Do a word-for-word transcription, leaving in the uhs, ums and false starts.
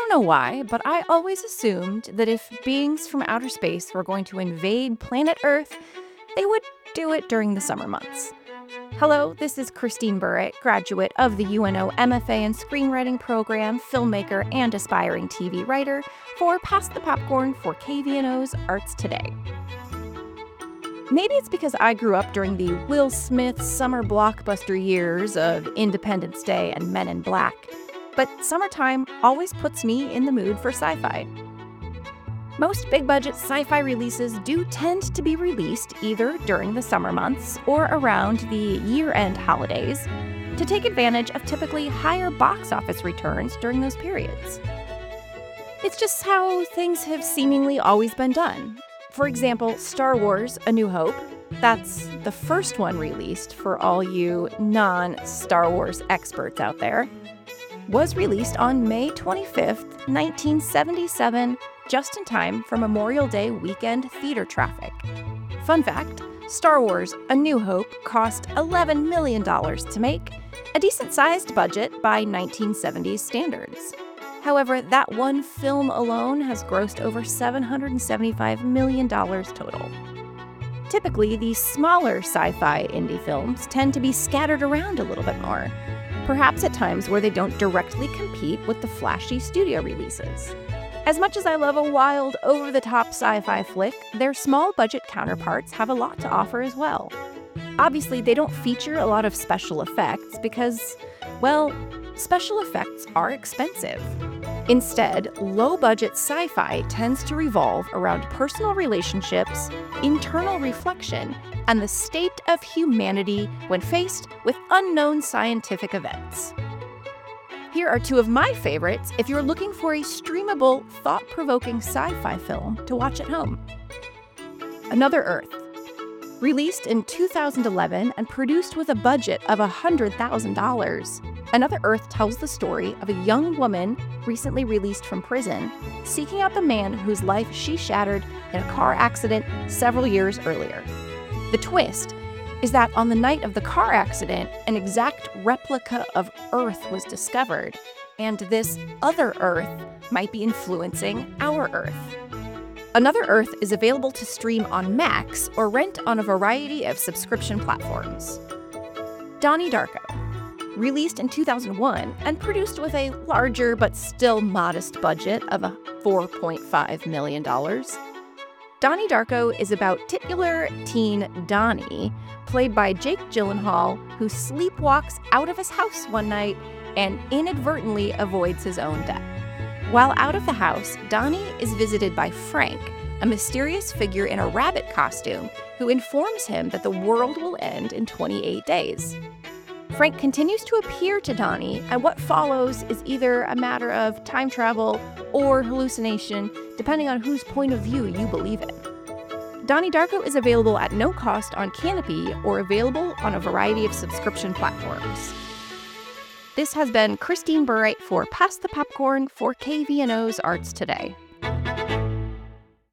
don't know why, but I always assumed that if beings from outer space were going to invade planet Earth, they would do it during the summer months. Hello, this is Christine Burritt, graduate of the U N O M F A in Screenwriting program, filmmaker, and aspiring T V writer for Pass the Popcorn for K V N O's Arts Today. Maybe it's because I grew up during the Will Smith summer blockbuster years of Independence Day and Men in Black, but summertime always puts me in the mood for sci-fi. Most big-budget sci-fi releases do tend to be released either during the summer months or around the year-end holidays to take advantage of typically higher box office returns during those periods. It's just how things have seemingly always been done. For example, Star Wars: A New Hope, that's the first one released for all you non-Star Wars experts out there, was released on May twenty-fifth, nineteen seventy-seven, just in time for Memorial Day weekend theater traffic. Fun fact, Star Wars: A New Hope cost eleven million dollars to make, a decent-sized budget by nineteen seventies standards. However, that one film alone has grossed over seven hundred seventy-five million dollars total. Typically, these smaller sci-fi indie films tend to be scattered around a little bit more, perhaps at times where they don't directly compete with the flashy studio releases. As much as I love a wild, over-the-top sci-fi flick, their small-budget counterparts have a lot to offer as well. Obviously, they don't feature a lot of special effects because, well, special effects are expensive. Instead, low-budget sci-fi tends to revolve around personal relationships, internal reflection, and the state of humanity when faced with unknown scientific events. Here are two of my favorites if you're looking for a streamable, thought-provoking sci-fi film to watch at home. Another Earth. Released in two thousand eleven and produced with a budget of one hundred thousand dollars, Another Earth tells the story of a young woman recently released from prison, seeking out the man whose life she shattered in a car accident several years earlier. The twist is that on the night of the car accident, an exact replica of Earth was discovered, and this other Earth might be influencing our Earth. Another Earth is available to stream on Max or rent on a variety of subscription platforms. Donnie Darko. Released in two thousand one and produced with a larger but still modest budget of four point five million dollars. Donnie Darko is about titular teen Donnie, played by Jake Gyllenhaal, who sleepwalks out of his house one night and inadvertently avoids his own death. While out of the house, Donnie is visited by Frank, a mysterious figure in a rabbit costume, who informs him that the world will end in twenty-eight days. Frank continues to appear to Donnie, and what follows is either a matter of time travel or hallucination, depending on whose point of view you believe in. Donnie Darko is available at no cost on Canopy or available on a variety of subscription platforms. This has been Christine Burritt for Pass the Popcorn for K V N O's Arts Today.